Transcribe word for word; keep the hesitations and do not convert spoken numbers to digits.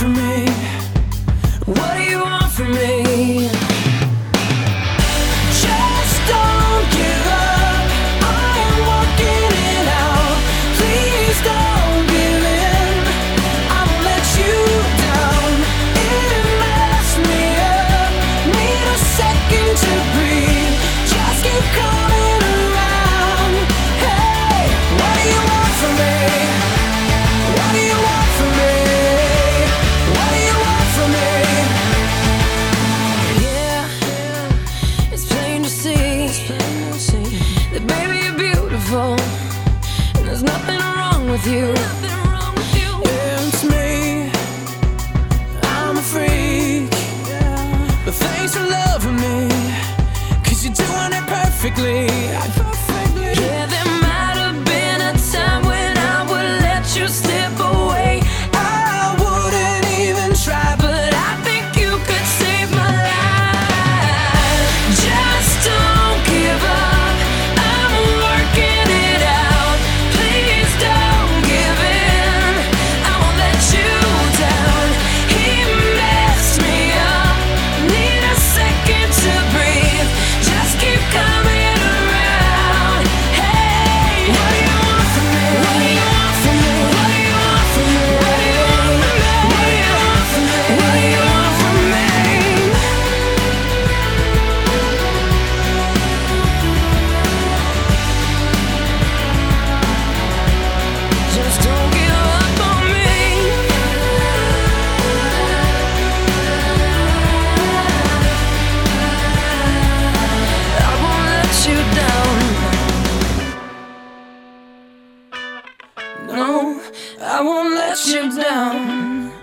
from me? What do you want from me? Just don't give up. I am working it out. Please don't give in. I won't let you down. It messed me up. Need a second to breathe. Just keep coming around. Hey, what do you want from me? What do you want from me? What do you want from me? Yeah, it's plain to see that baby you're beautiful, and there's nothing wrong with you. Yeah, it's me. I'm a freak, but thanks for loving me, 'cause you're doing it perfectly. Yeah, there might have been a time when I would let you slip away. I wouldn't even try, but I think you could save my life. Just don't give up. I'm working it out. Please don't give in. I won't let you down. He messed me up. Need a second to breathe. Just keep coming around. Hey, what do you want from me? What do you want from me? What do you want from me? What do you want from me? What do you want from me? What do you want from me? Just don't give up on me. I won't let you down. No, I won't let you down.